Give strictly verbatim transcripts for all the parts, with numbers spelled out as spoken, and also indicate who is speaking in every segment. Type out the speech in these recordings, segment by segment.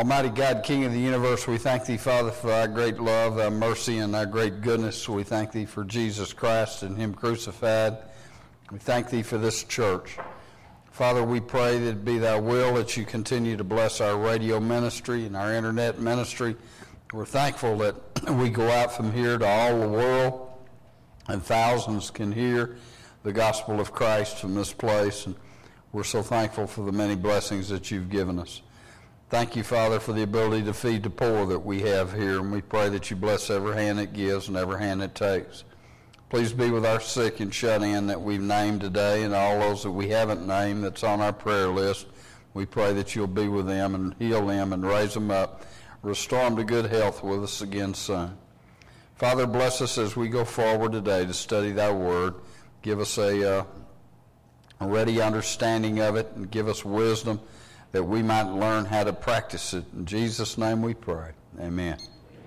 Speaker 1: Almighty God, King of the universe, we thank Thee, Father, for Thy great love, Thy mercy, and Thy great goodness. We thank Thee for Jesus Christ and Him crucified. We thank Thee for this church. Father, we pray that it be Thy will that You continue to bless our radio ministry and our internet ministry. We're thankful that we go out from here to all the world, and thousands can hear the gospel of Christ from this place. And we're so thankful for the many blessings that You've given us. Thank You, Father, for the ability to feed the poor that we have here, and we pray that You bless every hand that gives and every hand that takes. Please be with our sick and shut in that we've named today, and all those that we haven't named that's on our prayer list. We pray that You'll be with them and heal them and raise them up, restore them to good health with us again soon. Father, bless us as we go forward today to study Thy Word. Give us a, uh, a ready understanding of it, and give us wisdom that we might learn how to practice it. In Jesus' name we pray. Amen.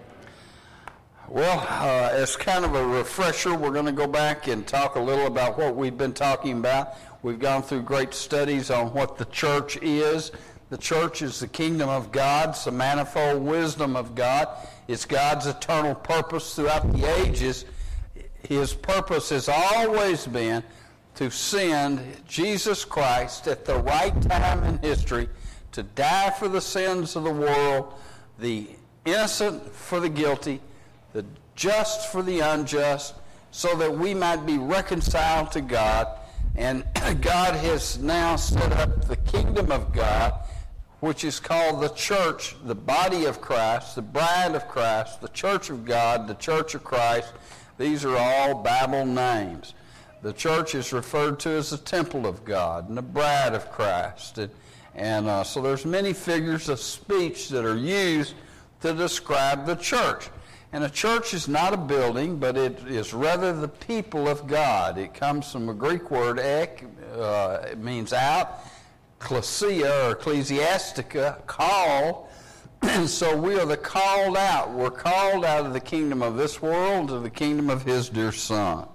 Speaker 1: Well, uh, as kind of a refresher, we're going to go back and talk a little about what we've been talking about. We've gone through great studies on what the church is. The church is the kingdom of God. It's the manifold wisdom of God. It's God's eternal purpose throughout the ages. His purpose has always been to send Jesus Christ at the right time in history to die for the sins of the world, the innocent for the guilty, the just for the unjust, so that we might be reconciled to God. And God has now set up the kingdom of God, which is called the church, the body of Christ, the bride of Christ, the church of God, the church of Christ. These are all Bible names. The church is referred to as the temple of God and the bride of Christ. And, and uh, so there's many figures of speech that are used to describe the church. And a church is not a building, but it is rather the people of God. It comes from a Greek word, ek, uh, it means out, klesia or ecclesiastica, call. And so we are the called out. We're called out of the kingdom of this world to the kingdom of His dear Son.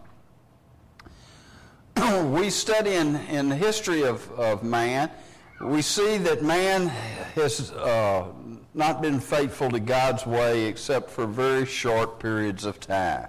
Speaker 1: We study in, in the history of, of man, we see that man has uh, not been faithful to God's way except for very short periods of time.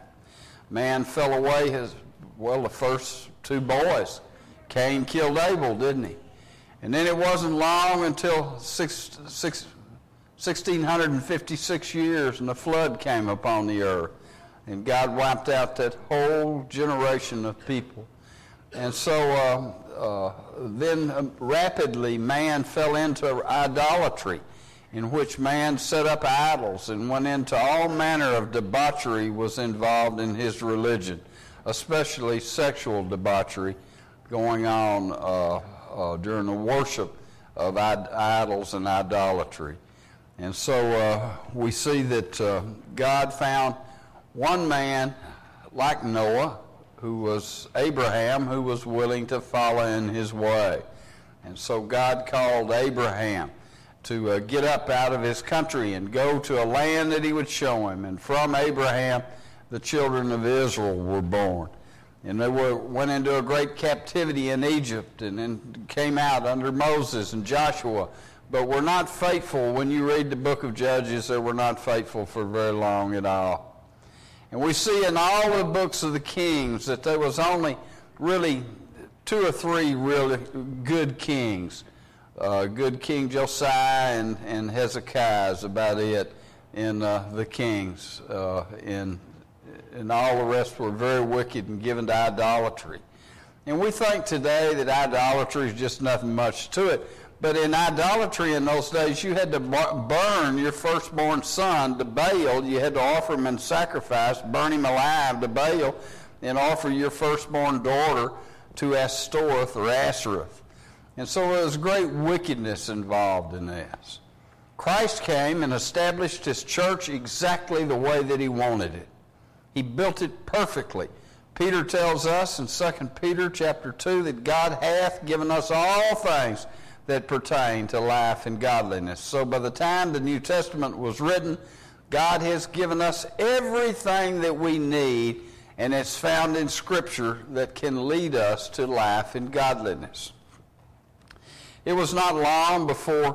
Speaker 1: Man fell away, his, well, the first two boys. Cain killed Abel, didn't he? And then it wasn't long until six, six, sixteen fifty-six years, and the flood came upon the earth. And God wiped out that whole generation of people. And so uh, uh, then uh, rapidly man fell into idolatry, in which man set up idols and went into all manner of debauchery was involved in his religion, especially sexual debauchery going on uh, uh, during the worship of id- idols and idolatry. And so uh, we see that uh, God found one man like Noah, who was Abraham, who was willing to follow in his way. And so God called Abraham to uh, get up out of his country and go to a land that He would show him. And from Abraham, the children of Israel were born. And they were, went into a great captivity in Egypt and then came out under Moses and Joshua, but were not faithful. When you read the book of Judges, they were not faithful for very long at all. And we see in all the books of the kings that there was only really two or three really good kings. Uh, good King Josiah and, and Hezekiah is about it in uh, the kings. Uh, in, and all the rest were very wicked and given to idolatry. And we think today that idolatry is just nothing much to it. But in idolatry in those days, you had to burn your firstborn son to Baal. You had to offer him in sacrifice, burn him alive to Baal, and offer your firstborn daughter to Ashtoreth or Ashereth. And so there was great wickedness involved in this. Christ came and established His church exactly the way that He wanted it. He built it perfectly. Peter tells us in Second Peter chapter two that God hath given us all things that pertain to life and godliness. So by the time the New Testament was written, God has given us everything that we need, and it's found in Scripture that can lead us to life and godliness. It was not long before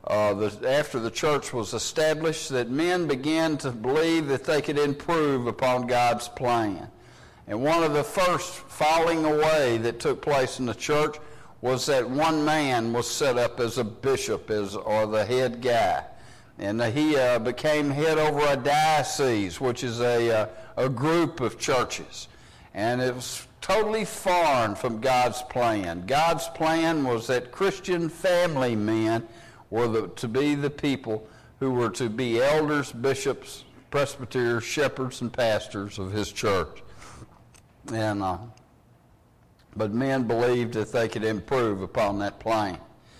Speaker 1: uh, the, after the church was established, that men began to believe that they could improve upon God's plan. And one of the first falling away that took place in the church was that one man was set up as a bishop as, or the head guy. And uh, he uh, became head over a diocese, which is a, uh, a group of churches. And it was totally foreign from God's plan. God's plan was that Christian family men were the, to be the people who were to be elders, bishops, presbyters, shepherds, and pastors of his church. And uh, but men believed that they could improve upon that plan.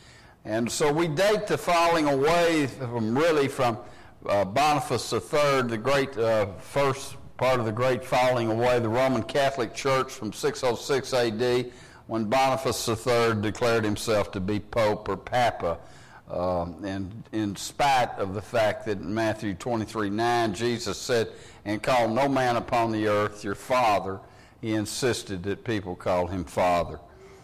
Speaker 1: And so we date the falling away from really from uh, Boniface the Third, the great uh, first part of the great falling away, the Roman Catholic Church from six oh six A D, when Boniface the Third declared himself to be Pope or Papa, uh, and in spite of the fact that in Matthew twenty-three nine, Jesus said, "And call no man upon the earth your father," he insisted that people call him Father.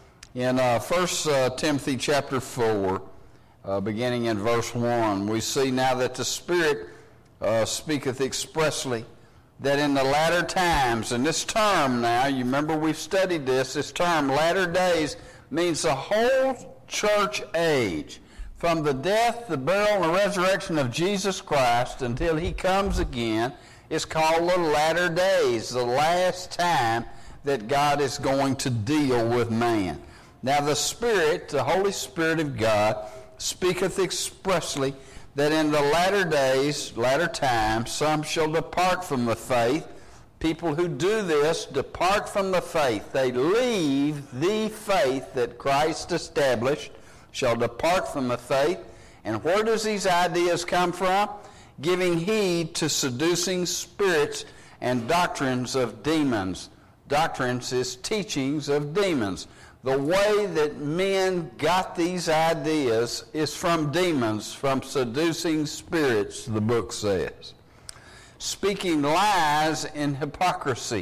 Speaker 1: In uh, First uh, Timothy chapter four, uh, beginning in verse one, we see now that the Spirit uh, speaketh expressly that in the latter times, and this term now, you remember we've studied this, this term, latter days, means the whole church age, from the death, the burial, and the resurrection of Jesus Christ until he comes again, is called the latter days, the last time that God is going to deal with man. Now the Spirit, the Holy Spirit of God, speaketh expressly that in the latter days, latter times, some shall depart from the faith. People who do this depart from the faith. They leave the faith that Christ established, shall depart from the faith. And where does these ideas come from? Giving heed to seducing spirits and doctrines of demons. Doctrines is teachings of demons. The way that men got these ideas is from demons, from seducing spirits, the book says. Speaking lies in hypocrisy.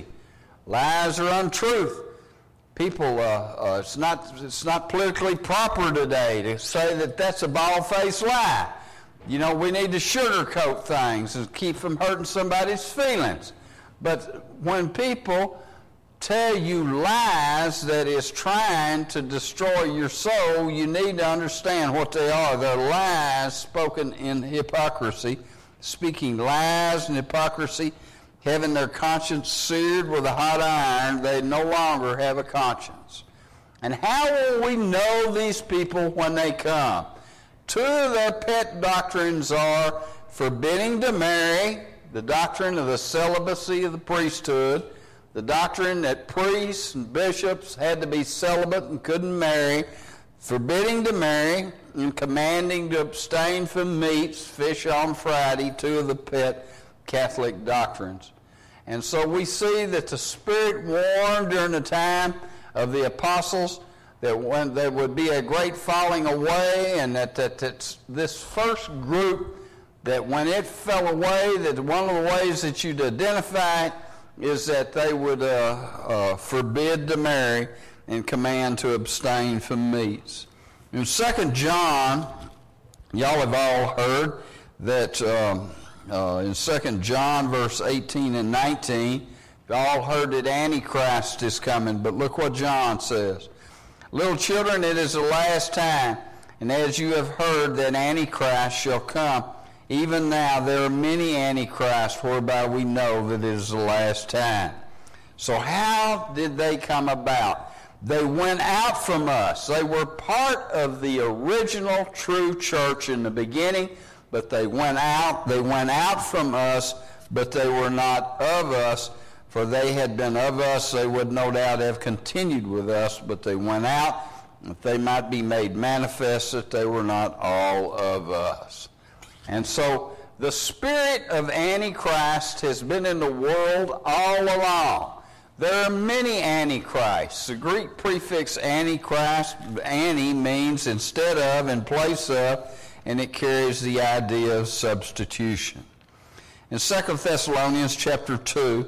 Speaker 1: Lies are untruth. People, uh, uh, it's not, it's not politically proper today to say that that's a bald-faced lie. You know, we need to sugarcoat things and keep from hurting somebody's feelings. But when people tell you lies that is trying to destroy your soul, you need to understand what they are. They're lies spoken in hypocrisy, speaking lies and hypocrisy, having their conscience seared with a hot iron. They no longer have a conscience. And how will we know these people when they come? Two of their pet doctrines are forbidding to marry, the doctrine of the celibacy of the priesthood, the doctrine that priests and bishops had to be celibate and couldn't marry, forbidding to marry, and commanding to abstain from meats, fish on Friday, two of the pet Catholic doctrines. And so we see that the Spirit warned during the time of the apostles that when there would be a great falling away, and that, that, that this first group, that when it fell away, that one of the ways that you'd identify it is that they would uh, uh, forbid to marry and command to abstain from meats. In Second John, y'all have all heard that um, uh, in Second John verse eighteen and nineteen, you all heard that Antichrist is coming, but look what John says. Little children, it is the last time, and as you have heard that Antichrist shall come, even now there are many antichrists whereby we know that it is the last time. So how did they come about? They went out from us. They were part of the original true church in the beginning, but they went out. They went out from us, but they were not of us. For they had been of us, they would no doubt have continued with us, but they went out, that they might be made manifest that they were not all of us. And so the spirit of Antichrist has been in the world all along. There are many antichrists. The Greek prefix antichrist, anti, means instead of, in place of, and it carries the idea of substitution. In Second Thessalonians chapter two,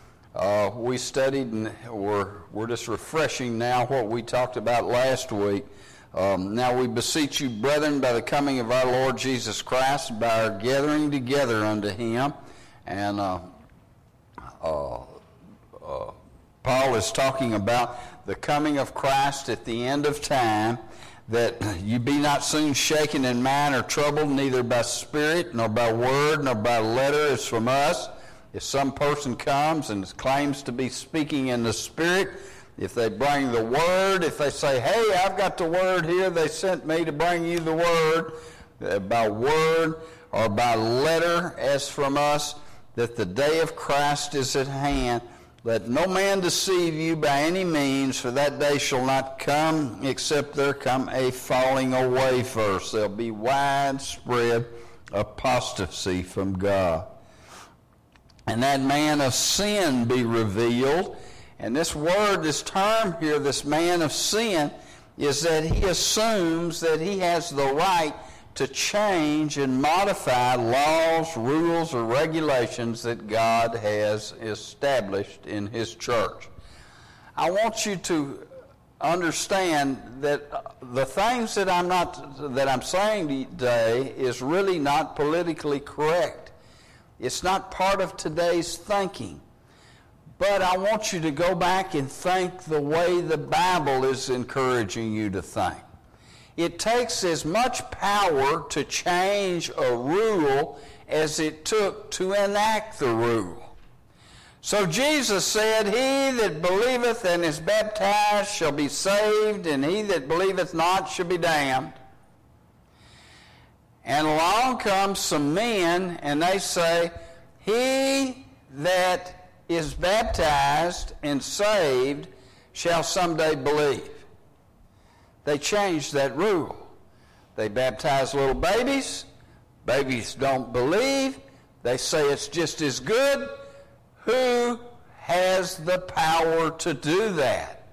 Speaker 1: uh, we studied, and we're, we're just refreshing now what we talked about last week. Um, now we beseech you, brethren, by the coming of our Lord Jesus Christ, by our gathering together unto him. And uh, uh, uh, Paul is talking about the coming of Christ at the end of time, that you be not soon shaken in mind or troubled, neither by spirit, nor by word, nor by letter as from us. If some person comes and claims to be speaking in the Spirit, if they bring the Word, if they say, hey, I've got the Word here, they sent me to bring you the Word, uh, by word or by letter as from us, that the day of Christ is at hand. Let no man deceive you by any means, for that day shall not come except there come a falling away first. There'll be widespread apostasy from God. And that man of sin be revealed. And this word, this term here, this man of sin, is that he assumes that he has the right to change and modify laws, rules, or regulations that God has established in his church. I want you to understand that the things that I'm not that I'm saying today is really not politically correct. It's not part of today's thinking. But I want you to go back and think the way the Bible is encouraging you to think. It takes as much power to change a rule as it took to enact the rule. So Jesus said, he that believeth and is baptized shall be saved, and he that believeth not shall be damned. And along comes some men, and they say, he that is baptized and saved shall someday believe. They changed that rule. They baptize little babies. Babies don't believe. They say it's just as good. Who has the power to do that?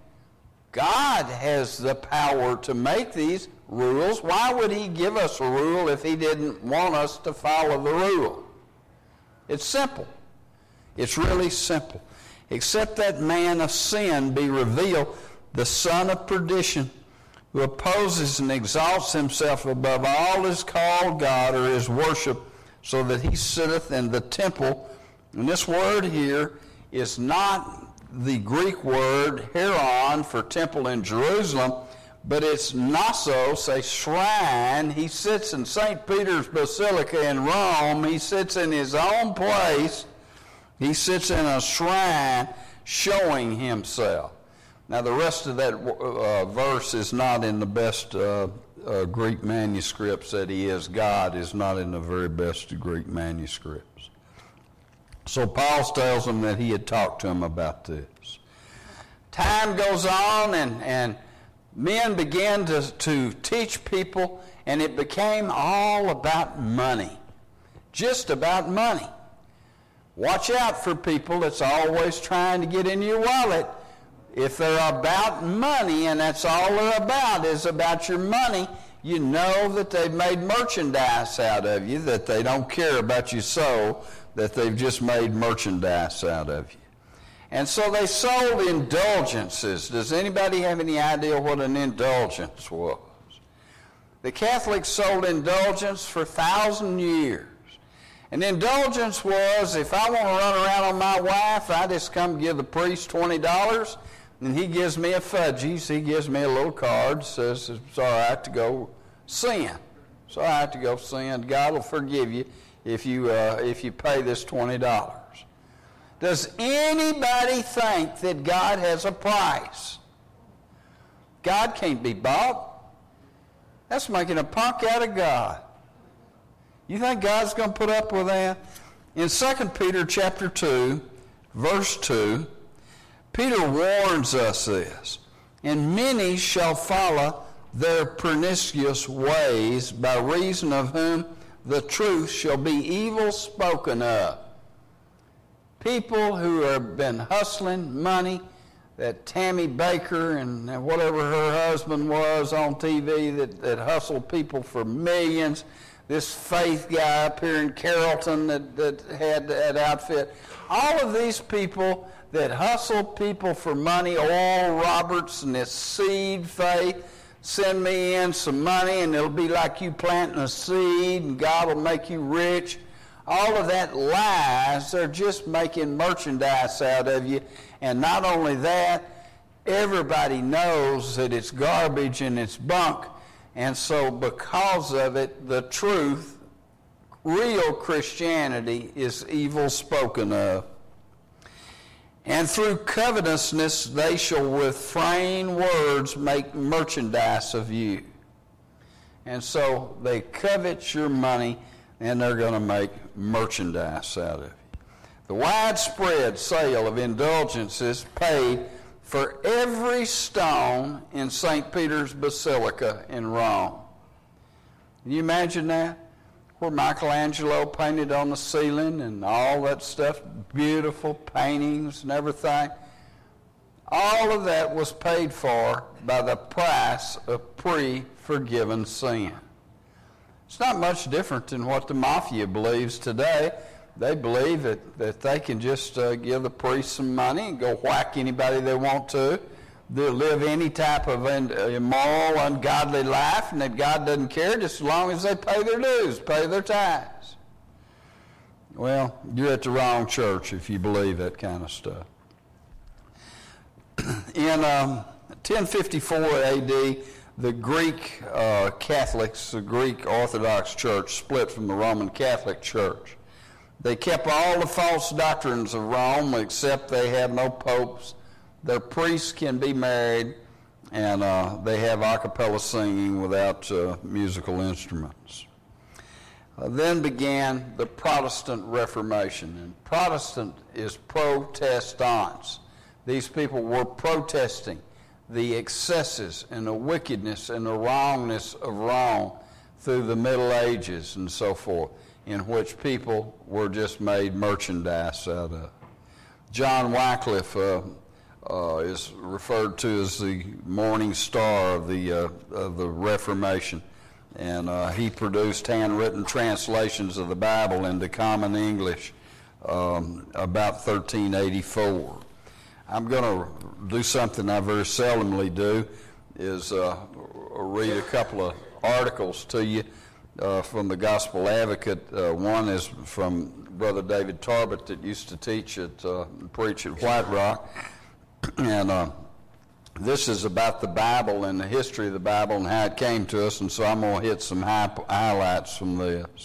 Speaker 1: God has the power to make these rules. Why would he give us a rule if he didn't want us to follow the rule? It's simple. It's really simple. Except that man of sin be revealed, the son of perdition, who opposes and exalts himself above all is called God or is worship, so that he sitteth in the temple. And this word here is not the Greek word heron for temple in Jerusalem, but it's nasos, a shrine. He sits in Saint Peter's Basilica in Rome. He sits in his own place. He sits in a shrine showing himself. Now, the rest of that uh, verse is not in the best uh, uh, Greek manuscripts that he is God, is not in the very best Greek manuscripts. So Paul tells them that he had talked to him about this. Time goes on, and, and men began to, to teach people, and it became all about money. Just about money. Watch out for people that's always trying to get in your wallet. If they're about money, and that's all they're about, is about your money, you know that they've made merchandise out of you, that they don't care about your soul, that they've just made merchandise out of you. And so they sold indulgences. Does anybody have any idea what an indulgence was? The Catholics sold indulgence for a thousand years. An indulgence was, if I want to run around on my wife, I just come give the priest twenty dollars, and he gives me a fudgies. He gives me a little card, says it's all right to go sin. It's all right to go sin. God will forgive you if you uh, if you pay this twenty dollars. Does anybody think that God has a price? God can't be bought. That's making a punk out of God. You think God's going to put up with that? In Second Peter chapter two, verse two, Peter warns us this. And many shall follow their pernicious ways, by reason of whom the truth shall be evil spoken of. People who have been hustling money, that Tammy Baker and whatever her husband was on T V that, that hustled people for millions. This Faith guy up here in Carrollton that, that had that outfit. All of these people that hustle people for money, Oral Roberts and this Seed Faith, send me in some money and it'll be like you planting a seed and God will make you rich. All of that lies. They're just making merchandise out of you. And not only that, everybody knows that it's garbage and it's bunk. And so because of it, the truth, real Christianity, is evil spoken of. And through covetousness they shall with vain words make merchandise of you. And so they covet your money, and they're going to make merchandise out of you. The widespread sale of indulgences paid for every stone in Saint Peter's Basilica in Rome. Can you imagine that? Where Michelangelo painted on the ceiling and all that stuff, beautiful paintings and everything. All of that was paid for by the price of pre-forgiven sin. It's not much different than what the mafia believes today. They believe that, that they can just uh, give the priest some money and go whack anybody they want to. They'll live any type of immoral, ungodly life, and that God doesn't care just as long as they pay their dues, pay their tithes. Well, you're at the wrong church if you believe that kind of stuff. In um, ten fifty-four A D, the Greek uh, Catholics, the Greek Orthodox Church, split from the Roman Catholic Church. They kept all the false doctrines of Rome, except they have no popes. Their priests can be married, and uh, they have a cappella singing without uh, musical instruments. Uh, then began the Protestant Reformation, and Protestant is protestants. These people were protesting the excesses and the wickedness and the wrongness of Rome through the Middle Ages and so forth, in which people were just made merchandise out of. John Wycliffe uh, uh, is referred to as the morning star of the, uh, of the Reformation, and uh, he produced handwritten translations of the Bible into common English um, about thirteen eighty-four. I'm going to do something I very seldomly do, is uh, read a couple of articles to you uh, from the Gospel Advocate. Uh, one is from Brother David Tarbert that used to teach at, uh, preach at White Rock. And uh, this is about the Bible and the history of the Bible and how it came to us, and so I'm going to hit some high, highlights from this.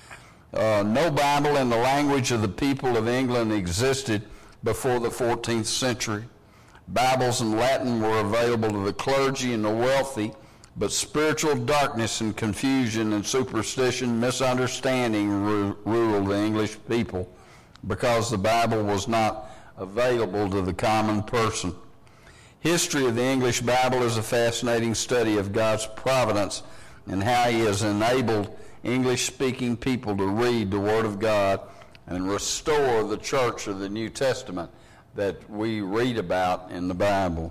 Speaker 1: Uh, no Bible in the language of the people of England existed before the fourteenth century. Bibles in Latin were available to the clergy and the wealthy, but spiritual darkness and confusion and superstition, misunderstanding ru- ruled the English people because the Bible was not available to the common person. History of the English Bible is a fascinating study of God's providence and how He has enabled English-speaking people to read the Word of God and restore the church of the New Testament that we read about in the Bible.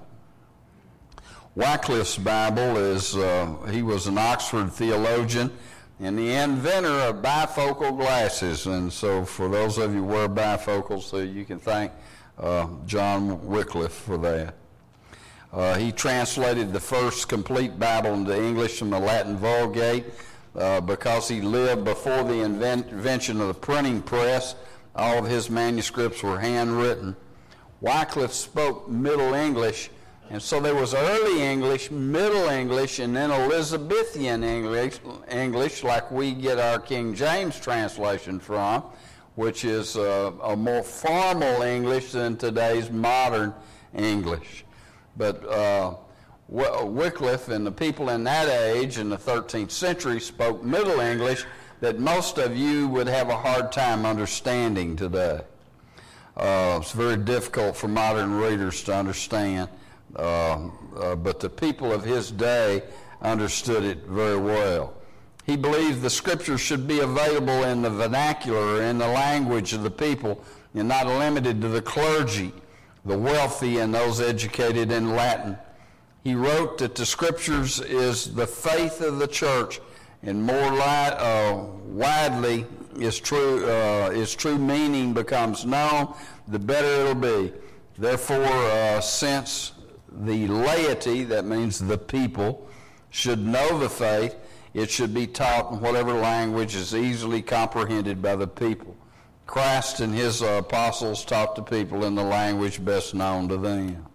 Speaker 1: Wycliffe's Bible is, uh, he was an Oxford theologian and the inventor of bifocal glasses. And so for those of you who wear bifocals, so you can thank uh, John Wycliffe for that. Uh, he translated the first complete Bible into English from the Latin Vulgate. Uh, because he lived before the invent- invention of the printing press, all of his manuscripts were handwritten. Wycliffe spoke Middle English, and so there was early English, Middle English, and then Elizabethan English, English like we get our King James translation from, which is uh, a more formal English than today's modern English. But uh, Wycliffe and the people in that age in the thirteenth century spoke Middle English that most of you would have a hard time understanding today. Uh, it's very difficult for modern readers to understand, uh, uh, but the people of his day understood it very well. He believed the Scriptures should be available in the vernacular, in the language of the people, and not limited to the clergy, the wealthy, and those educated in Latin. He wrote that the Scriptures is the faith of the church, and more li- uh, widely its true, uh, its true meaning becomes known, the better it'll be. Therefore, uh, since the laity, that means the people, should know the faith. It should be taught in whatever language is easily comprehended by the people. Christ and his uh, apostles taught the people in the language best known to them.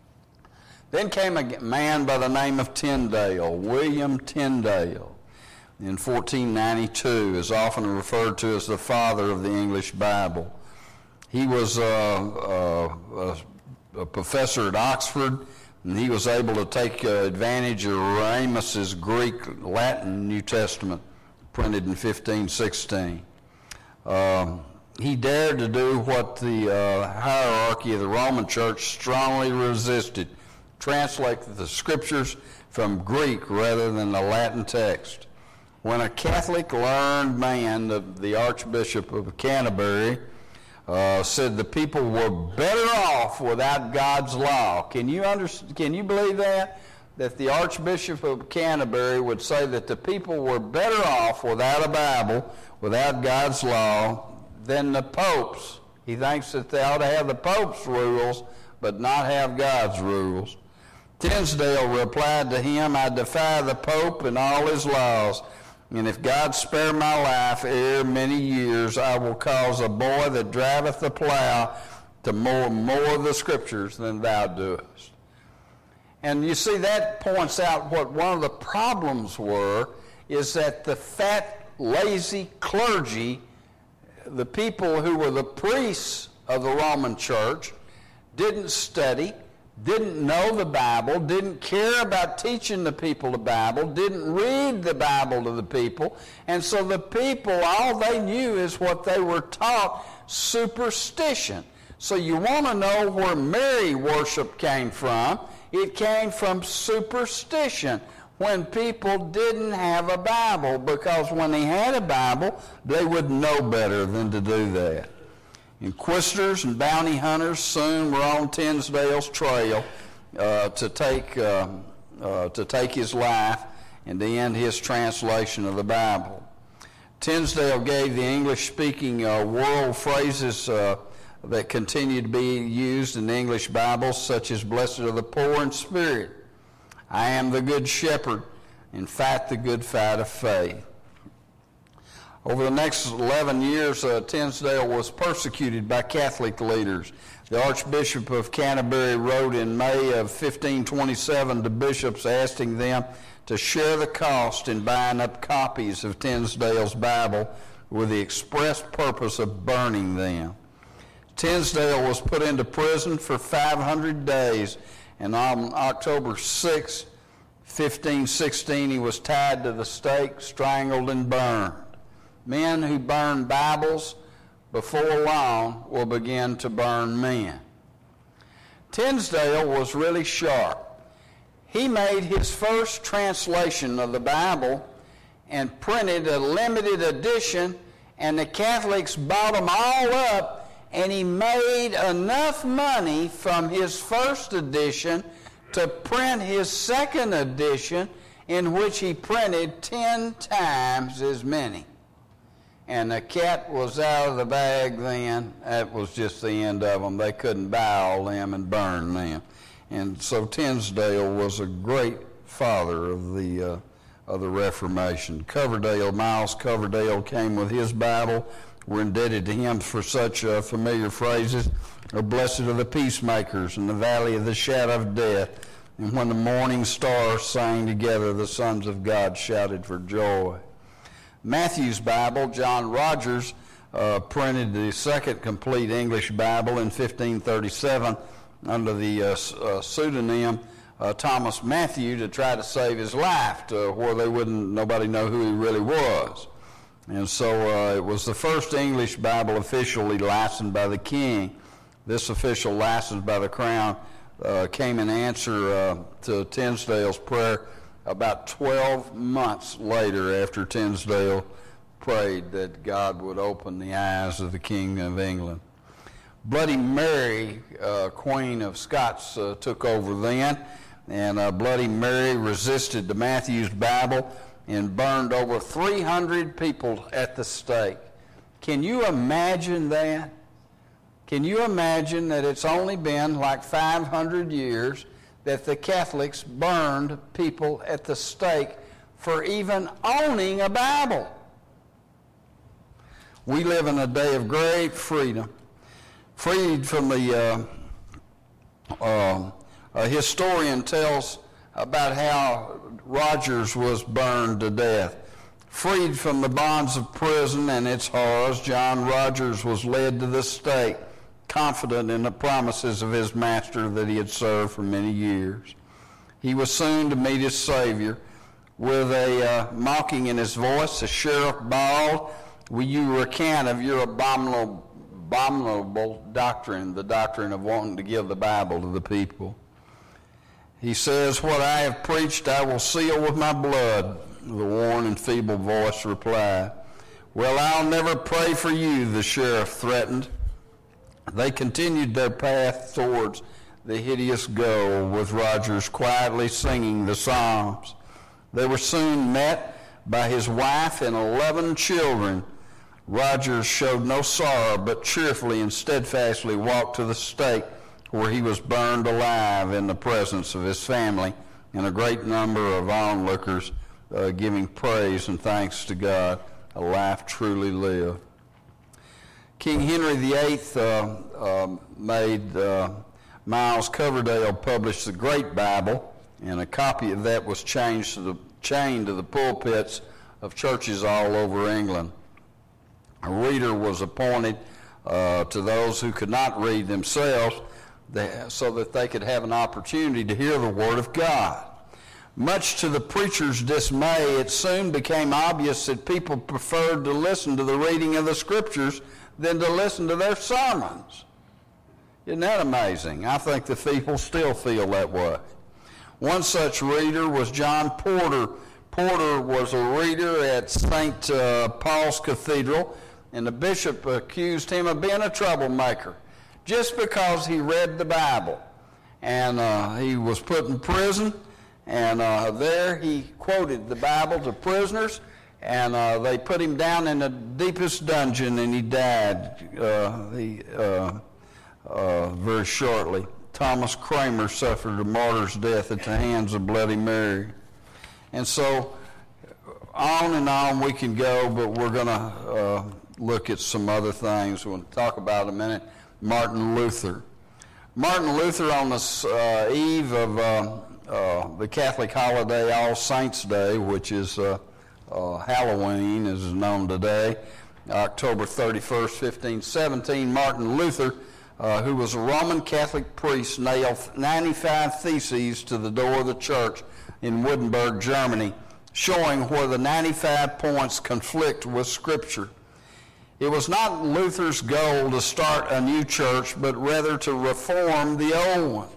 Speaker 1: Then came a man by the name of Tyndale, William Tyndale, in fourteen ninety-two, is often referred to as the father of the English Bible. He was uh, uh, a, a professor at Oxford, and he was able to take uh, advantage of Ramus's Greek Latin New Testament, printed in fifteen sixteen. Um, he dared to do what the uh, hierarchy of the Roman Church strongly resisted: translate the Scriptures from Greek rather than the Latin text. When a Catholic learned man, the, the Archbishop of Canterbury, uh, said the people were better off without God's law. Can you under, can you believe that? That the Archbishop of Canterbury would say that the people were better off without a Bible, without God's law, than the popes. He thinks that they ought to have the Pope's rules, but not have God's rules. Tyndale replied to him, I defy the Pope and all his laws, and if God spare my life ere many years, I will cause a boy that driveth the plow to mow more of the Scriptures than thou doest. And you see, that points out what one of the problems were, is that the fat, lazy clergy, the people who were the priests of the Roman Church, didn't study, didn't know the Bible, didn't care about teaching the people the Bible, didn't read the Bible to the people, and so the people, all they knew is what they were taught, superstition. So you want to know where Mary worship came from? It came from superstition, when people didn't have a Bible, because when they had a Bible, they would know better than to do that. Inquisitors and bounty hunters soon were on Tyndale's trail uh, to take uh, uh, to take his life and to end his translation of the Bible. Tyndale gave the English-speaking uh, world phrases uh, that continue to be used in the English Bible, such as "Blessed are the poor in spirit," "I am the good shepherd," and "Fight the good fight of faith." Over the next eleven years, uh, Tyndale was persecuted by Catholic leaders. The Archbishop of Canterbury wrote in May of fifteen twenty-seven to bishops asking them to share the cost in buying up copies of Tyndale's Bible with the express purpose of burning them. Tyndale was put into prison for five hundred days, and on October sixth, fifteen sixteen, he was tied to the stake, strangled, and burned. Men who burn Bibles before long will begin to burn men. Tyndale was really sharp. He made his first translation of the Bible and printed a limited edition, and the Catholics bought them all up, and he made enough money from his first edition to print his second edition, in which he printed ten times as many. And the cat was out of the bag then. That was just the end of them. They couldn't buy all them and burn them. And so Tyndale was a great father of the uh, of the Reformation. Coverdale, Miles Coverdale, came with his Bible. We're indebted to him for such uh, familiar phrases. "Oh, blessed are the peacemakers in the valley of the shadow of death. And when the morning stars sang together, the sons of God shouted for joy." Matthew's Bible, John Rogers uh, printed the second complete English Bible in fifteen thirty-seven under the uh, uh, pseudonym uh, Thomas Matthew to try to save his life, to where they wouldn't, nobody know who he really was. And so uh, it was the first English Bible officially licensed by the king. This official license by the crown uh, came in answer uh, to Tyndale's prayer about twelve months later, after Tyndale prayed that God would open the eyes of the King of England. Bloody Mary, uh, Queen of Scots, uh, took over then, and uh, Bloody Mary resisted the Matthew's Bible and burned over three hundred people at the stake. Can you imagine that? Can you imagine that it's only been like five hundred years that the Catholics burned people at the stake for even owning a Bible. We live in a day of great freedom, freed from the, uh, uh, a historian tells about how Rogers was burned to death. Freed from the bonds of prison and its horrors, John Rogers was led to the stake, confident in the promises of his master that he had served for many years. He was soon to meet his Savior. With a uh, mocking in his voice, the sheriff bawled, "Will you recant of your abominable, abominable doctrine, the doctrine of wanting to give the Bible to the people?" He says, "What I have preached I will seal with my blood," the worn and feeble voice replied. "Well, I'll never pray for you," the sheriff threatened. They continued their path towards the hideous goal, with Rogers quietly singing the Psalms. They were soon met by his wife and eleven children. Rogers showed no sorrow, but cheerfully and steadfastly walked to the stake, where he was burned alive in the presence of his family and a great number of onlookers, uh, giving praise and thanks to God, a life truly lived. King Henry the Eighth uh, uh, made uh, Miles Coverdale publish the Great Bible, and a copy of that was changed to the, chained to the pulpits of churches all over England. A reader was appointed uh, to those who could not read themselves, so that they could have an opportunity to hear the Word of God. Much to the preacher's dismay, it soon became obvious that people preferred to listen to the reading of the Scriptures than to listen to their sermons. Isn't that amazing? I think the people still feel that way. One such reader was John Porter. Porter was a reader at Saint Uh, Paul's Cathedral, and the bishop accused him of being a troublemaker just because he read the Bible. And uh, he was put in prison, and uh, there he quoted the Bible to prisoners, and uh, they put him down in the deepest dungeon, and he died uh, he, uh, uh, very shortly. Thomas Cranmer suffered a martyr's death at the hands of Bloody Mary. And so on and on we can go, but we're going to uh, look at some other things we'll talk about in a minute. Martin Luther. Martin Luther, on the uh, eve of uh, uh, the Catholic holiday All Saints' Day, which is uh, uh, Halloween, as is known today, October thirty-first, fifteen seventeen, Martin Luther, uh, who was a Roman Catholic priest, nailed ninety-five theses to the door of the church in Wittenberg, Germany, showing where the ninety-five points conflict with Scripture. It was not Luther's goal to start a new church, but rather to reform the old one.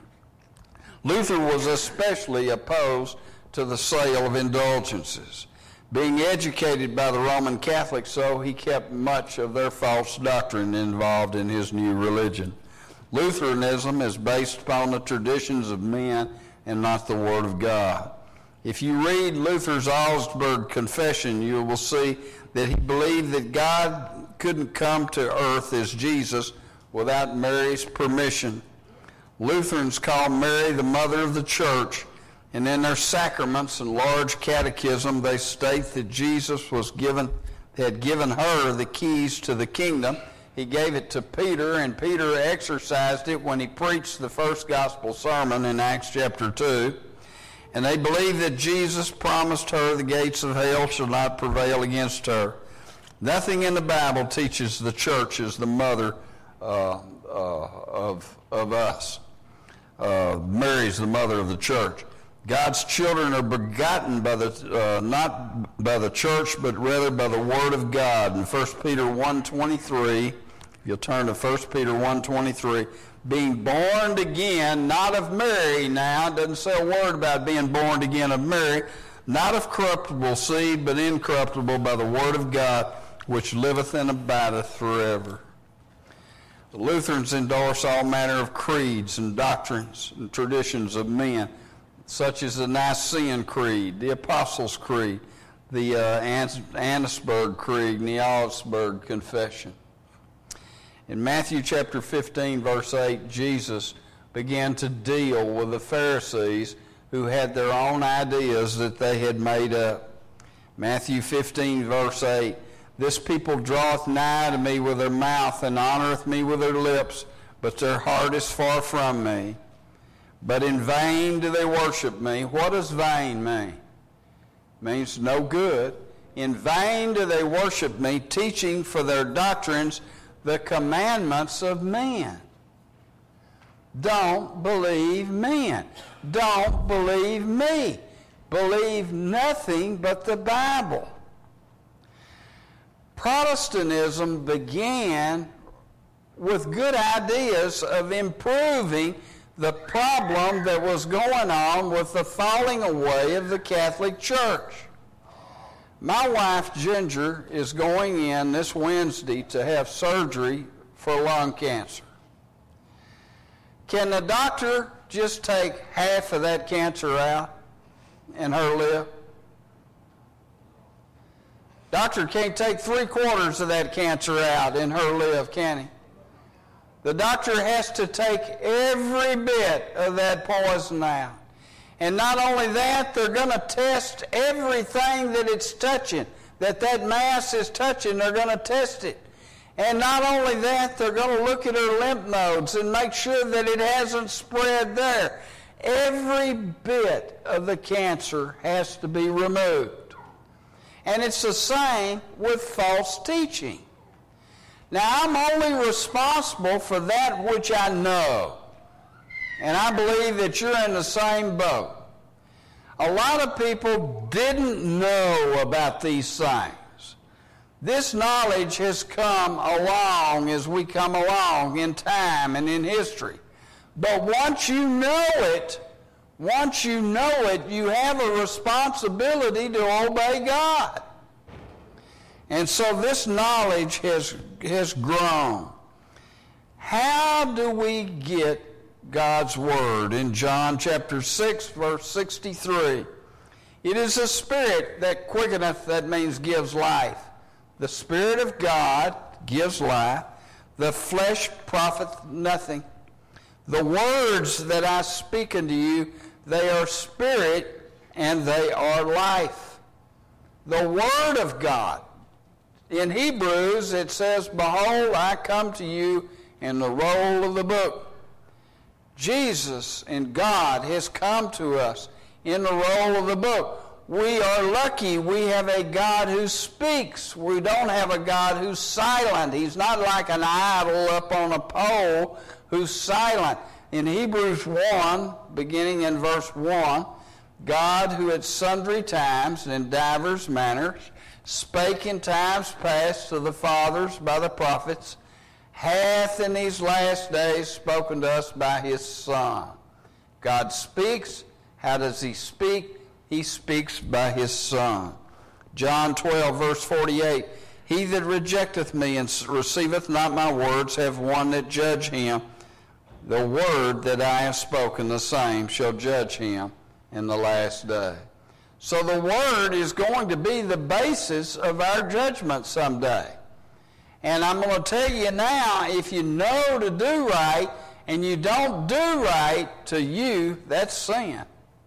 Speaker 1: Luther was especially opposed to the sale of indulgences. Being educated by the Roman Catholics, so he kept much of their false doctrine involved in his new religion. Lutheranism is based upon the traditions of men and not the Word of God. If you read Luther's Augsburg Confession, you will see that he believed that God couldn't come to earth as Jesus without Mary's permission. Lutherans call Mary the mother of the church, and in their sacraments and large catechism they state that Jesus was given, had given her the keys to the kingdom. He gave it to Peter, and Peter exercised it when he preached the first gospel sermon in Acts chapter two. And they believe that Jesus promised her the gates of hell shall not prevail against her. Nothing in the Bible teaches the church is the mother uh, uh, of, of us. Uh, Mary's the mother of the church. God's children are begotten by the uh, not by the church, but rather by the Word of God. In First Peter one twenty-three, if you'll turn to First Peter one twenty-three, being born again, not of Mary now, it doesn't say a word about being born again of Mary, not of corruptible seed, but incorruptible by the Word of God, which liveth and abideth forever. The Lutherans endorse all manner of creeds and doctrines and traditions of men, such as the Nicene Creed, the Apostles' Creed, the uh, Annesburg Creed, and the Augsburg Confession. In Matthew chapter fifteen, verse eight, Jesus began to deal with the Pharisees who had their own ideas that they had made up. Matthew fifteen, verse eight, "This people draweth nigh to me with their mouth, and honoreth me with their lips, but their heart is far from me. But in vain do they worship me." What does vain mean? It means no good. "In vain do they worship me, teaching for their doctrines the commandments of men." Don't believe men. Don't believe me. Believe nothing but the Bible. Protestantism began with good ideas of improving the problem that was going on with the falling away of the Catholic Church. My wife, Ginger, is going in this Wednesday to have surgery for lung cancer. Can the doctor just take half of that cancer out in her lip? Doctor can't take three quarters of that cancer out in her lip, can he? The doctor has to take every bit of that poison out. And not only that, they're going to test everything that it's touching, that that mass is touching, they're going to test it. And not only that, they're going to look at her lymph nodes and make sure that it hasn't spread there. Every bit of the cancer has to be removed. And it's the same with false teaching. Now, I'm only responsible for that which I know. And I believe that you're in the same boat. A lot of people didn't know about these things. This knowledge has come along as we come along in time and in history. But once you know it, once you know it, you have a responsibility to obey God. And so this knowledge has, has grown. How do we get God's Word? In John chapter six, verse sixty-three, "It is the Spirit that quickeneth," that means gives life. "The Spirit of God gives life. The flesh profiteth nothing. The words that I speak unto you, they are spirit and they are life." The Word of God. In Hebrews it says, "Behold, I come to you in the roll of the book." Jesus and God has come to us in the roll of the book. We are lucky we have a God who speaks. We don't have a God who's silent. He's not like an idol up on a pole who's silent. In Hebrews one, beginning in verse one, "God, who at sundry times and in divers manners spake in times past to the fathers by the prophets, hath in these last days spoken to us by his Son." God speaks. How does he speak? He speaks by his Son. John twelve, verse forty-eight, "He that rejecteth me and receiveth not my words have one that judge him. The word that I have spoken, the same shall judge him in the last day." So the Word is going to be the basis of our judgment someday. And I'm going to tell you now, if you know to do right and you don't do right, to you, that's sin.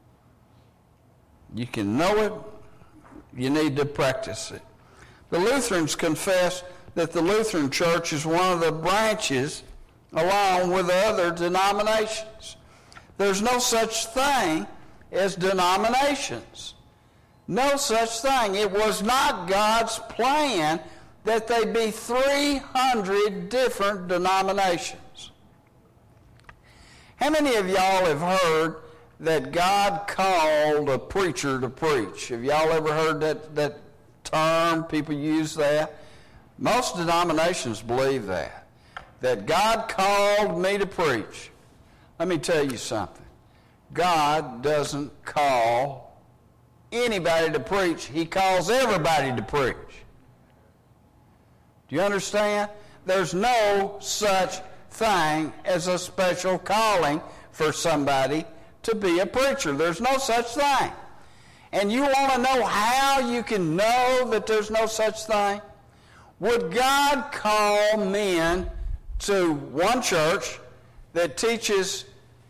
Speaker 1: You can know it, you need to practice it. The Lutherans confess that the Lutheran Church is one of the branches along with other denominations. There's no such thing as denominations. No such thing. It was not God's plan that they be three hundred different denominations. How many of y'all have heard that God called a preacher to preach? Have y'all ever heard that, that term? People use that. Most denominations believe that. That God called me to preach. Let me tell you something. God doesn't call anybody to preach. He calls everybody to preach. Do you understand? There's no such thing as a special calling for somebody to be a preacher. There's no such thing. And you want to know how you can know that there's no such thing? Would God call men to one church that teaches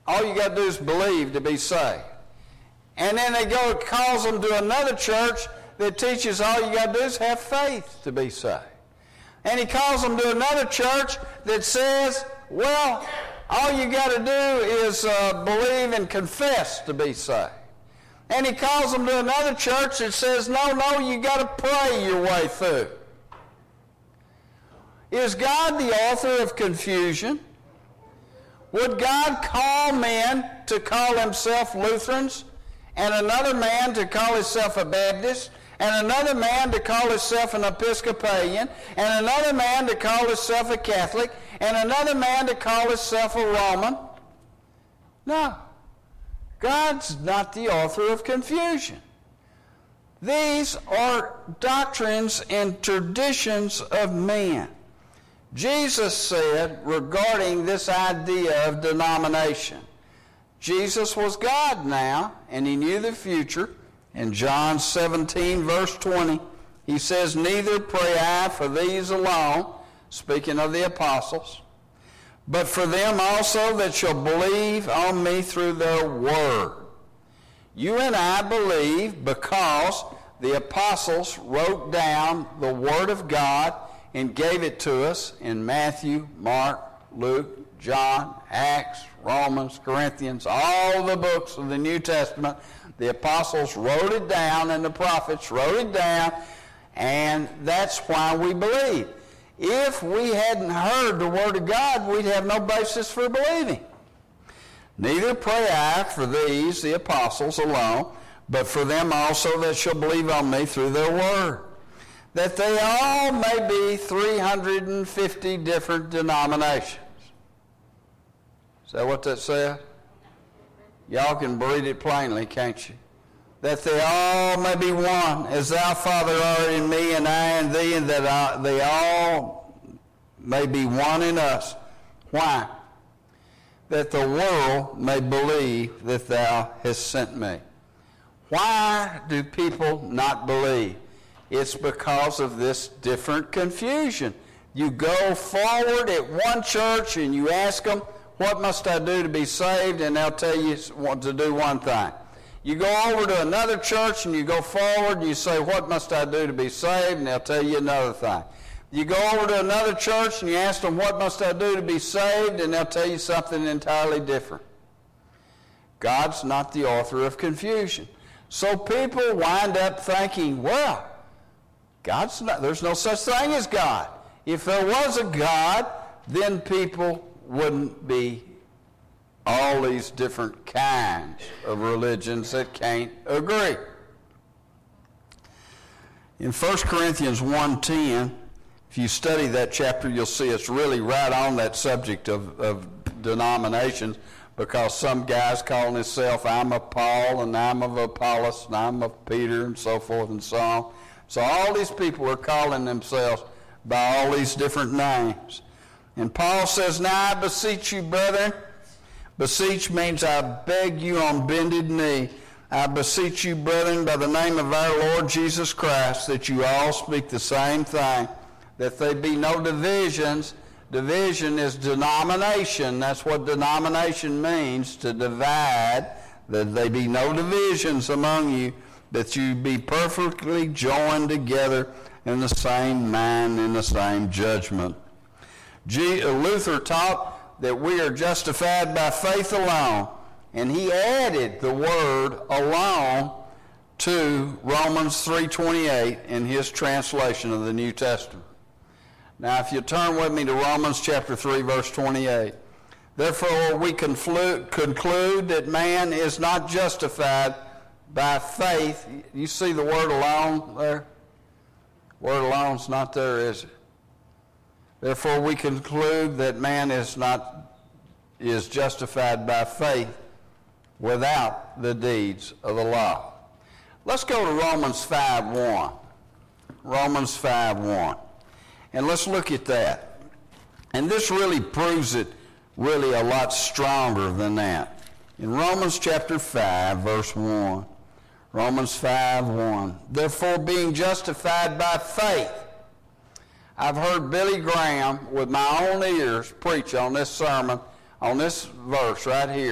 Speaker 1: all you got to do is believe to be saved. And then they go and calls them to another church that teaches all you got to do is have faith to be saved. And he calls them to another church that says, well, all you got to do is uh, believe and confess to be saved. And he calls them to another church that says, no, no, you got to pray your way through. Is God the author of confusion? Would God call men to call himself Lutherans, and another man to call himself a Baptist, and another man to call himself an Episcopalian, and another man to call himself a Catholic, and another man to call himself a Roman? No. God's not the author of confusion. These are doctrines and traditions of man. Jesus said regarding this idea of denomination, Jesus was God now, and he knew the future. In John seventeen, verse twenty, he says, neither pray I for these alone, speaking of the apostles, but for them also that shall believe on me through their word. You and I believe because the apostles wrote down the word of God and gave it to us in Matthew, Mark, Luke, John, Acts, Romans, Corinthians, all the books of the New Testament. The apostles wrote it down and the prophets wrote it down, and that's why we believe. If we hadn't heard the word of God, we'd have no basis for believing. Neither pray I for these, the apostles, alone, but for them also that shall believe on me through their word, that they all may be three hundred fifty different denominations. Is that what that said? Y'all can read it plainly, can't you? That they all may be one, as thou, Father, art in me, and I in thee, and that I, they all may be one in us. Why? That the world may believe that thou hast sent me. Why do people not believe? It's because of this different confusion. You go forward at one church and you ask them, what must I do to be saved? And they'll tell you what to do one thing. You go over to another church and you go forward and you say, what must I do to be saved? And they'll tell you another thing. You go over to another church and you ask them, what must I do to be saved? And they'll tell you something entirely different. God's not the author of confusion. So people wind up thinking, well, God's not, there's no such thing as God. If there was a God, then people wouldn't be all these different kinds of religions that can't agree. In First Corinthians one ten, if you study that chapter, you'll see it's really right on that subject of, of denominations, because some guy's calling himself, I'm of Paul, and I'm of Apollos, and I'm of Peter, and so forth and so on. So all these people are calling themselves by all these different names. And Paul says, now I beseech you, brethren. Beseech means I beg you on bended knee. I beseech you, brethren, by the name of our Lord Jesus Christ, that you all speak the same thing, that there be no divisions. Division is denomination. That's what denomination means, to divide, that there be no divisions among you, that you be perfectly joined together in the same mind, in the same judgment. G- Luther taught that we are justified by faith alone, and he added the word alone to Romans three twenty-eight in his translation of the New Testament. Now, if you turn with me to Romans chapter three, verse twenty-eight. Therefore, we conclude, conclude that man is not justified by faith. You see the word alone there? Word alone's not there, is it? Therefore, we conclude that man is not is justified by faith without the deeds of the law. Let's go to Romans five one. Romans five one. And let's look at that. And this really proves it really a lot stronger than that. In Romans chapter five, verse one. Romans five one. Therefore, being justified by faith. I've heard Billy Graham with my own ears preach on this sermon, on this verse right here.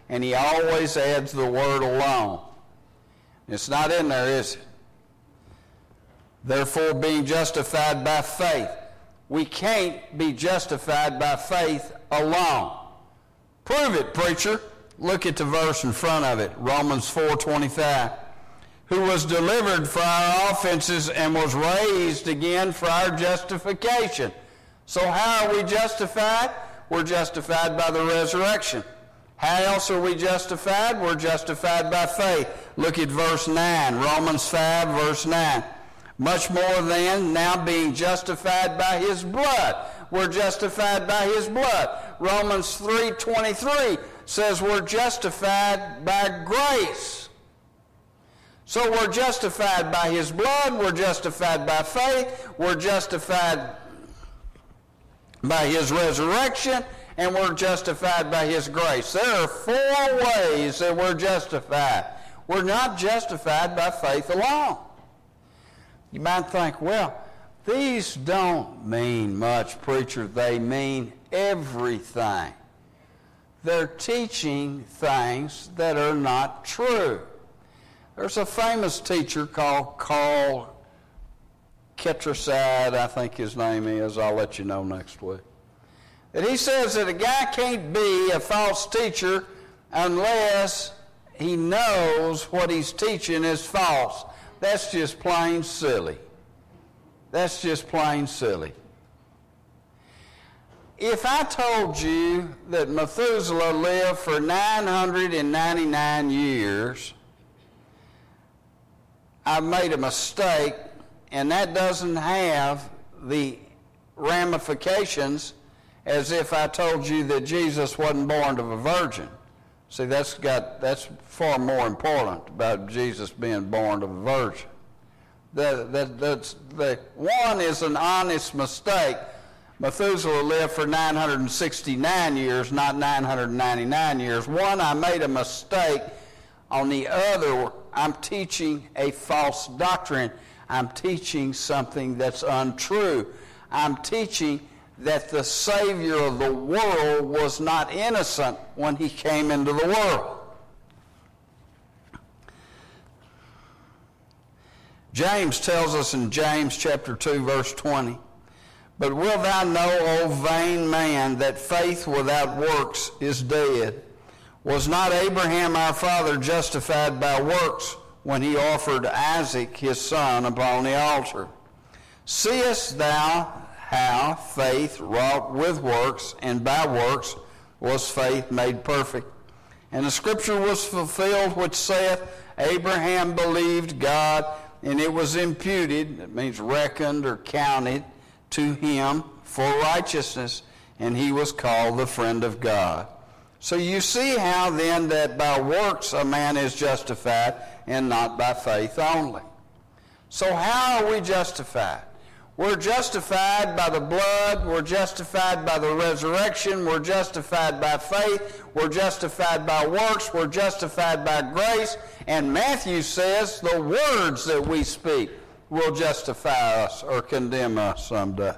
Speaker 1: and he always adds the word alone. It's not in there, is it? Therefore, being justified by faith. We can't be justified by faith alone. Prove it, preacher. Look at the verse in front of it, Romans four twenty-five. Who was delivered for our offenses and was raised again for our justification. So how are we justified? We're justified by the resurrection. How else are we justified? We're justified by faith. Look at verse nine, Romans five, verse nine. Much more then, now being justified by his blood. We're justified by his blood. Romans three twenty-three says we're justified by grace. So we're justified by his blood, we're justified by faith, we're justified by his resurrection, and we're justified by his grace. There are four ways that we're justified. We're not justified by faith alone. You might think, well, these don't mean much, preacher. They mean everything. They're teaching things that are not true. There's a famous teacher called Carl Ketraside, I think his name is. I'll let you know next week. And he says that a guy can't be a false teacher unless he knows what he's teaching is false. That's just plain silly. That's just plain silly. If I told you that Methuselah lived for nine hundred ninety-nine years, I've made a mistake, and that doesn't have the ramifications as if I told you that Jesus wasn't born of a virgin. See, that's got that's far more important about Jesus being born of a virgin. That, that, that's, the one is an honest mistake. Methuselah lived for nine hundred sixty-nine years, not nine hundred ninety-nine years. One, I made a mistake. On the other, I'm teaching a false doctrine. I'm teaching something that's untrue. I'm teaching that the Savior of the world was not innocent when he came into the world. James tells us in James chapter two, verse twenty, but wilt thou know, O vain man, that faith without works is dead? Was not Abraham our father justified by works when he offered Isaac his son upon the altar? Seest thou how faith wrought with works, and by works was faith made perfect? And the scripture was fulfilled which saith, Abraham believed God, and it was imputed, that means reckoned or counted, to him for righteousness, and he was called the friend of God. So you see how then that by works a man is justified and not by faith only. So how are we justified? We're justified by the blood, we're justified by the resurrection, we're justified by faith, we're justified by works, we're justified by grace, and Matthew says the words that we speak will justify us or condemn us someday.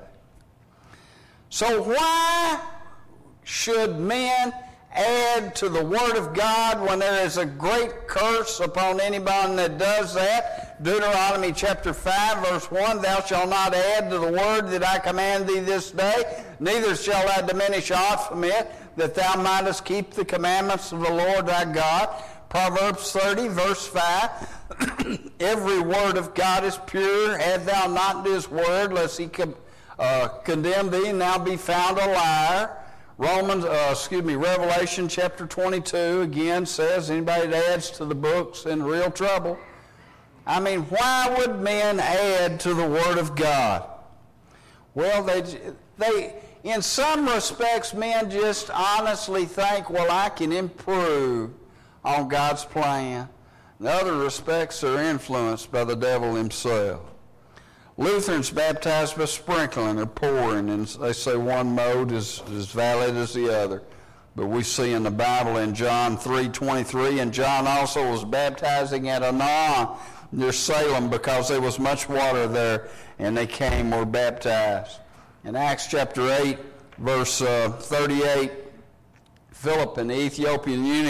Speaker 1: So why should men add to the Word of God when there is a great curse upon anyone that does that? Deuteronomy chapter five, verse one, thou shalt not add to the word that I command thee this day, neither shalt thou diminish aught from it, that thou mightest keep the commandments of the Lord thy God. Proverbs thirty, verse five, every word of God is pure. Add thou not to his word, lest he con- uh, condemn thee, and thou be found a liar. Romans, uh, excuse me, Revelation chapter twenty-two again says anybody that adds to the book's in real trouble. I mean, why would men add to the Word of God? Well, they, they, in some respects, men just honestly think, well, I can improve on God's plan. In other respects, they're influenced by the devil himself. Lutherans baptize by sprinkling or pouring, and they say one mode is as valid as the other. But we see in the Bible in John three twenty-three, and John also was baptizing at Anon near Salem because there was much water there, and they came were baptized. In Acts chapter eight, verse uh, thirty-eight, Philip and the Ethiopian eunuch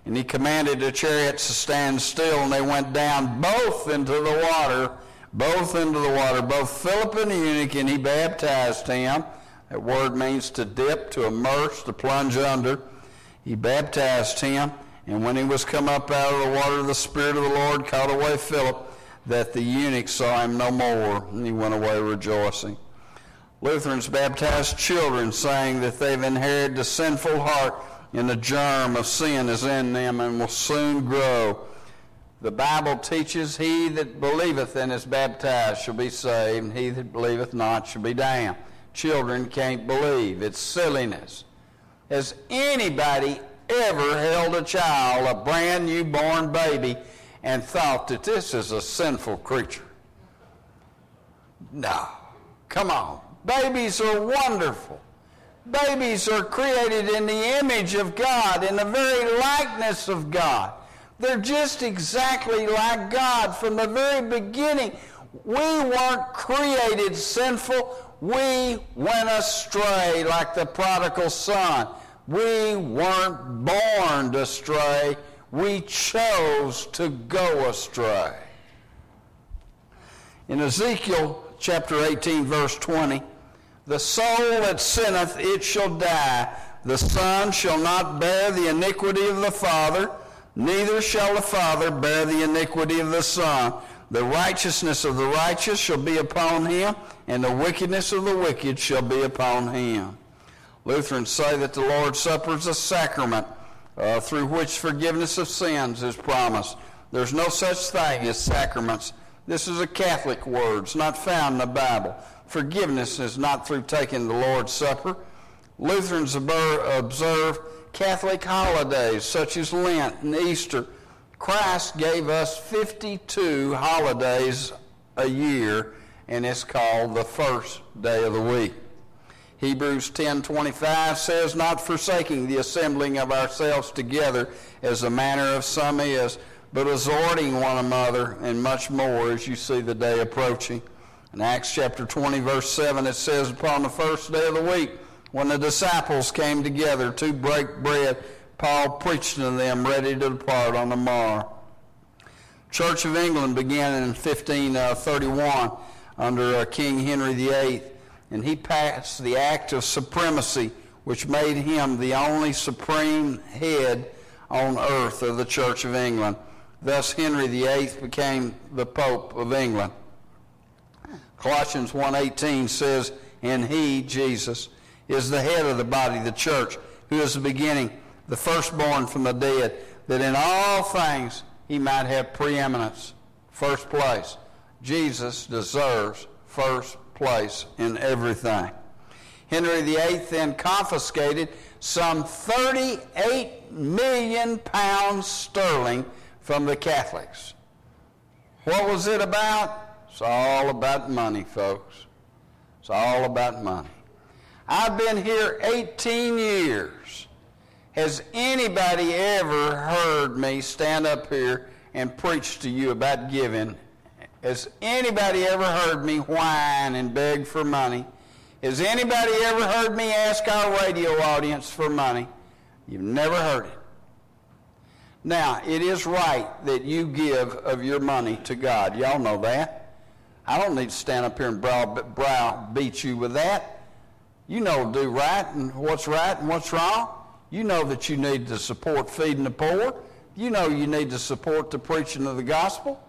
Speaker 1: And he commanded the chariots to stand still, and they went down both into the water, both into the water, both Philip and the eunuch, and he baptized him. That word means to dip, to immerse, to plunge under. He baptized him, and when he was come up out of the water, the Spirit of the Lord caught away Philip, that the eunuch saw him no more, and he went away rejoicing. Lutherans baptize children, saying that they've inherited the sinful heart, and the germ of sin is in them and will soon grow. The Bible teaches, he that believeth and is baptized shall be saved, and he that believeth not shall be damned. Children can't believe. It's silliness. Has anybody ever held a child, a brand new born baby, and thought that this is a sinful creature? No. Come on. Babies are wonderful. Babies are created in the image of God, in the very likeness of God. They're just exactly like God from the very beginning. We weren't created sinful. We went astray like the prodigal son. We weren't born astray. We chose to go astray. In Ezekiel chapter eighteen, verse twenty, the soul that sinneth, it shall die. The son shall not bear the iniquity of the father, neither shall the father bear the iniquity of the son. The righteousness of the righteous shall be upon him, and the wickedness of the wicked shall be upon him. Lutherans say that the Lord's Supper is a sacrament uh, through which forgiveness of sins is promised. There's no such thing as sacraments. This is a Catholic word. It's not found in the Bible. Forgiveness is not through taking the Lord's Supper. Lutherans observe Catholic holidays such as Lent and Easter. Christ gave us fifty-two holidays a year, and it's called the first day of the week. Hebrews ten twenty-five says, not forsaking the assembling of ourselves together as the manner of some is, but exhorting one another, and much more as you see the day approaching. In Acts chapter twenty, verse seven, it says, upon the first day of the week, when the disciples came together to break bread, Paul preached to them, ready to depart on the morrow. Church of England began in fifteen thirty-one under uh, King Henry the eighth, and he passed the Act of Supremacy, which made him the only supreme head on earth of the Church of England. Thus Henry the eighth became the Pope of England. Colossians one eighteen says, and he, Jesus, is the head of the body, the church, who is the beginning, the firstborn from the dead, that in all things he might have preeminence, first place. Jesus deserves first place in everything. Henry the eighth then confiscated some thirty-eight million pounds sterling from the Catholics. What was it about? It's all about money, folks. It's all about money. I've been here eighteen years. Has anybody ever heard me stand up here and preach to you about giving? Has anybody ever heard me whine and beg for money? Has anybody ever heard me ask our radio audience for money? You've never heard it. Now, it is right that you give of your money to God. Y'all know that. I don't need to stand up here and brow, brow beat you with that. You know to do right and what's right and what's wrong. You know that you need to support feeding the poor. You know you need to support the preaching of the gospel.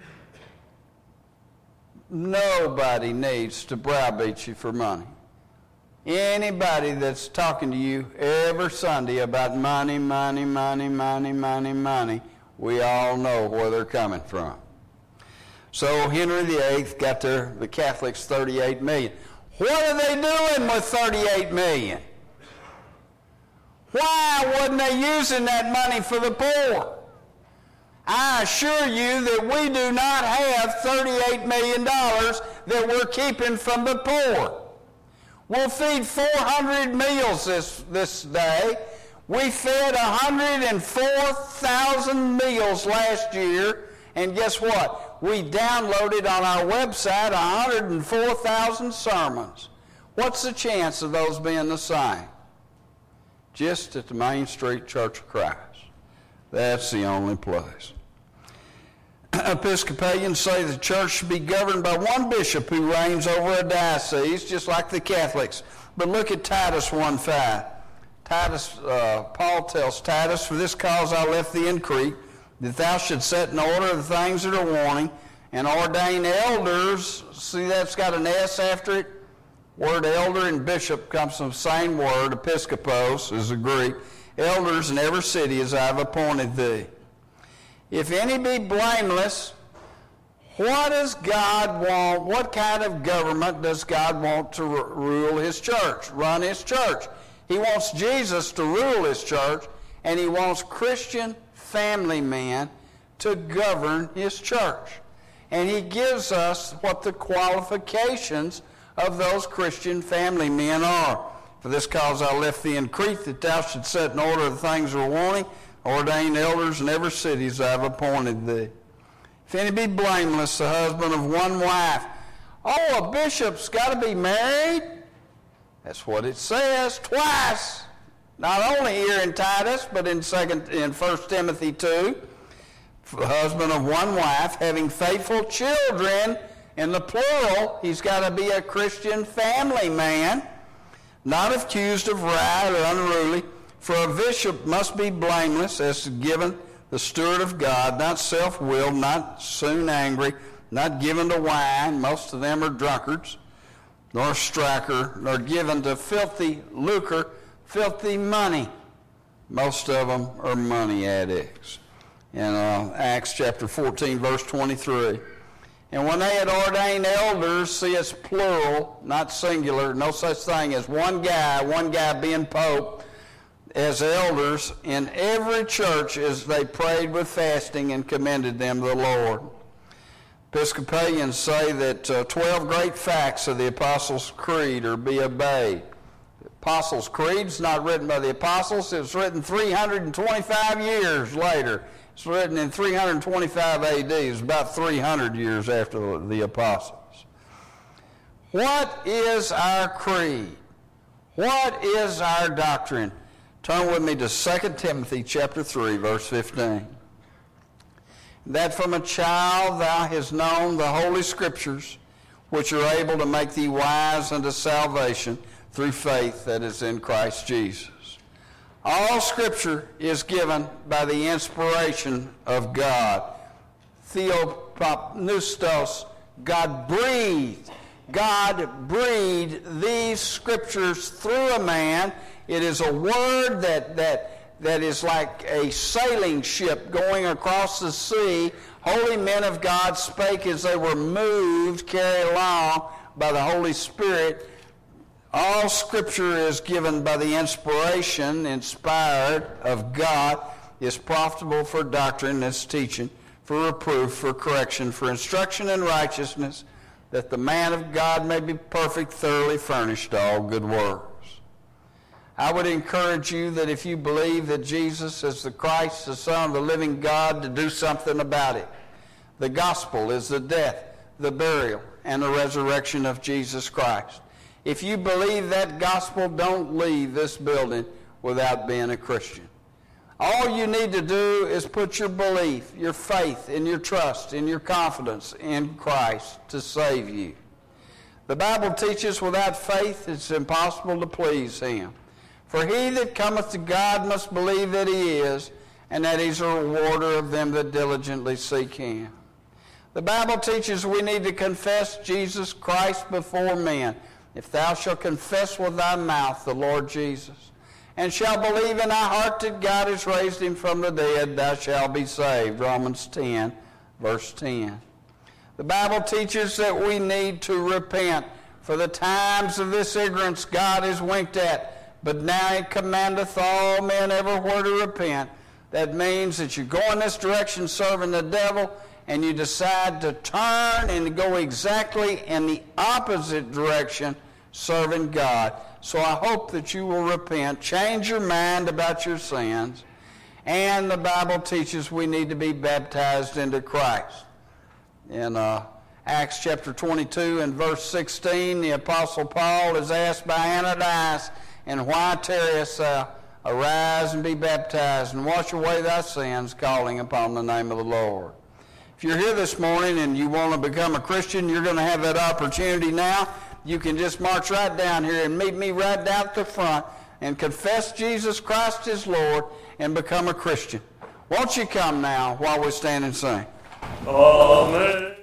Speaker 1: Nobody needs to browbeat you for money. Anybody that's talking to you every Sunday about money, money, money, money, money, money, we all know where they're coming from. So Henry the eighth got their, the Catholics thirty-eight million. What are they doing with thirty-eight million? Why wasn't they using that money for the poor? I assure you that we do not have thirty-eight million dollars that we're keeping from the poor. We'll feed four hundred meals this, this day. We fed one hundred four thousand meals last year, and guess what? We downloaded on our website one hundred four thousand sermons. What's the chance of those being the same? Just at the Main Street Church of Christ. That's the only place. Episcopalians say the church should be governed by one bishop who reigns over a diocese, just like the Catholics. But look at Titus one five. Titus, uh, Paul tells Titus, "For this cause I left thee in Crete, that thou shouldst set in order the things that are wanting, and ordain elders." See, that's got an S after it. Word elder and bishop comes from the same word. Episkopos is the Greek. Elders in every city as I have appointed thee. If any be blameless, what does God want? What kind of government does God want to r- rule his church, run his church? He wants Jesus to rule his church, and he wants Christian family men to govern his church. And he gives us what the qualifications of those Christian family men are. "For this cause I left thee in Crete, that thou shouldst set in order the things that are wanting, ordain elders in every city as I have appointed thee. If any be blameless, the husband of one wife." Oh, a bishop's got to be married? That's what it says twice. Not only here in Titus, but in second in First Timothy two. The husband of one wife, having faithful children, in the plural, he's got to be a Christian family man, not accused of riot or unruly. For a bishop must be blameless, as given the steward of God, not self-willed, not soon angry, not given to wine, most of them are drunkards, nor striker, nor given to filthy lucre, filthy money. Most of them are money addicts. In uh, Acts chapter fourteen, verse twenty-three. And when they had ordained elders, see it's plural, not singular, no such thing as one guy, one guy being pope, as elders in every church as they prayed with fasting and commended them to the Lord. Episcopalians say that uh, twelve great facts of the Apostles' Creed are be obeyed. The Apostles' Creed is not written by the Apostles. It was written three hundred twenty-five years later. It's written in three hundred twenty-five A D. It's about three hundred years after the Apostles. What is our creed? What is our doctrine? Turn with me to Second Timothy chapter three, verse fifteen. "That from a child thou hast known the holy scriptures, which are able to make thee wise unto salvation through faith that is in Christ Jesus." All scripture is given by the inspiration of God. Theopneustos, God breathed. God breathed these scriptures through a man. It is a word that, that, that is like a sailing ship going across the sea. Holy men of God spake as they were moved, carried along by the Holy Spirit. All scripture is given by the inspiration, inspired of God, is profitable for doctrine, its teaching, for reproof, for correction, for instruction in righteousness, that the man of God may be perfect, thoroughly furnished to all good works. I would encourage you that if you believe that Jesus is the Christ, the Son of the living God, to do something about it. The gospel is the death, the burial, and the resurrection of Jesus Christ. If you believe that gospel, don't leave this building without being a Christian. All you need to do is put your belief, your faith, and your trust, and your confidence in Christ to save you. The Bible teaches without faith it's impossible to please him. For he that cometh to God must believe that he is, and that he's a rewarder of them that diligently seek him. The Bible teaches we need to confess Jesus Christ before men. If thou shalt confess with thy mouth the Lord Jesus, and shalt believe in thy heart that God has raised him from the dead, thou shalt be saved. Romans ten, verse ten. The Bible teaches that we need to repent. For the times of this ignorance God has winked at, but now he commandeth all men everywhere to repent. That means that you go in this direction serving the devil, and you decide to turn and go exactly in the opposite direction, serving God. So I hope that you will repent, change your mind about your sins, and the Bible teaches we need to be baptized into Christ. In uh, Acts chapter twenty-two and verse sixteen, the Apostle Paul is asked by Ananias, "And why tarriest thou, Arise and be baptized and wash away thy sins, calling upon the name of the Lord. If you're here this morning and you want to become a Christian, you're going to have that opportunity now. You can just march right down here and meet me right down at the front and confess Jesus Christ as Lord and become a Christian. Won't you come now while we stand and sing?
Speaker 2: Amen.